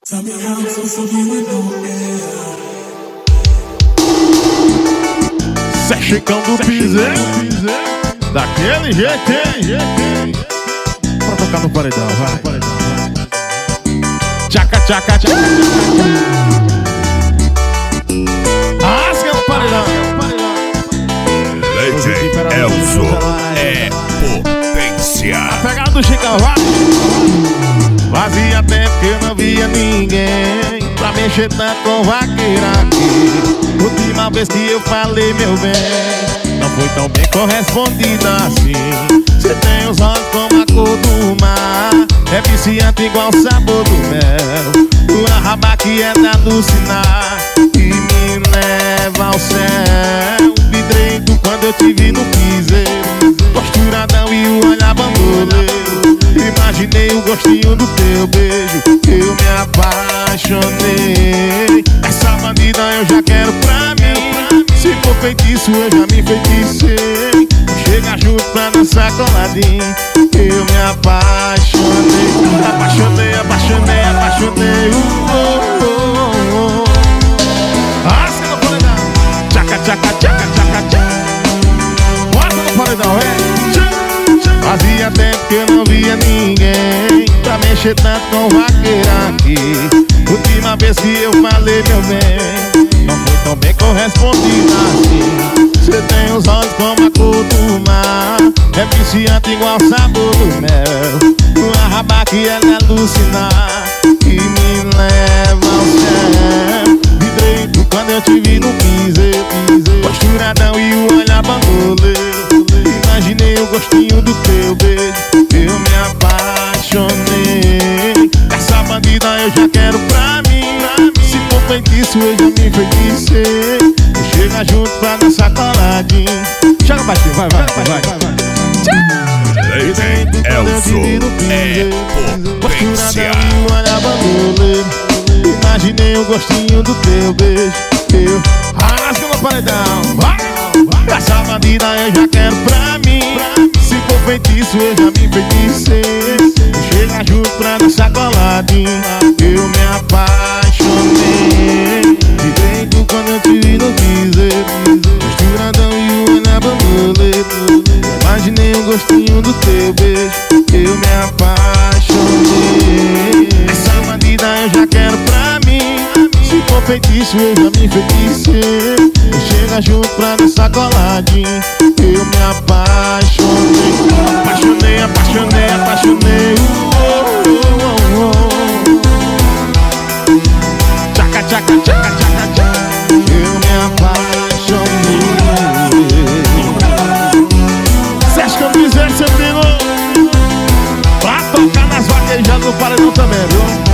Zé Chicão do Piseiro, daquele jeito, hein? Pra tocar no paredão, vai. Tchaca, tchaca, tchaca. Rasga no paredão. Leite Elzo é potência. A pegada do Chicão, vai. Fazia tempo que eu não via ninguém pra mexer tanto com vaqueira aqui. Última vez que eu falei, meu bem, não foi tão bem correspondida assim. Cê tem os olhos como a cor do mar, é viciante igual o sabor do mel. Tua raba que é da alucinar e me leva ao céu. Vidrento quando eu te vi no piseiro, posturadão e o olhar bandoleiro. Imaginei o gostinho do teu beijo, eu me apaixonei. Essa bandida eu já quero pra mim, se for feitiço eu já me feitiçei. Chega junto pra dançar coladinho, eu me apaixonei. Apaixonei, apaixonei, apaixonei. Rasga no paredão, tchaca, tchaca, tchaca, tchaca, tchaca. Bota no paredão, é. Fazia tempo que eu não via ninguém pra mexer tanto com vaqueira aqui. Última vez que eu falei, meu bem, não foi tão bem correspondida assim. Cê tem os olhos como a cor do mar, é viciante igual o sabor do mel. Tua raba que ela é alucinar e me leva ao céu. Vidrento quando eu te vi no piseiro, posturadão e o olhar bandoleiro. Imaginei o gostinho do teu beijo, eu me apaixonei. Essa bandida eu já quero pra mim, se for feitiço eu já me feticei. Chega junto pra dançar coladinho. Chega baixinho, vai. Leite Elzo é potência. Posturadão e o olhar bandoleiro. Imaginei o gostinho do teu beijo, eu rasgo no paredão, vai. Essa bandida eu já quero pra mim, se for feitiço eu já me feticei. Chega junto pra dançar coladinho, eu me apaixonei. Vidrento quando eu te vi no piseiro, posturadão e o olhar bandoleiro. Imaginei o gostinho do teu beijo, eu me apaixonei. Essa bandida eu já quero pra mim, se for feitiço eu já me feticei. Chega junto pra dançar coladinho, eu me apaixonei. Apaixonei, apaixonei, apaixonei. Tchaca, tchaca, tchaca, tchaca, tchaca. Eu me apaixonei. Sérgio Campiseiro, seu amigo, pra tocar nas vaquejadas no paredão também, viu?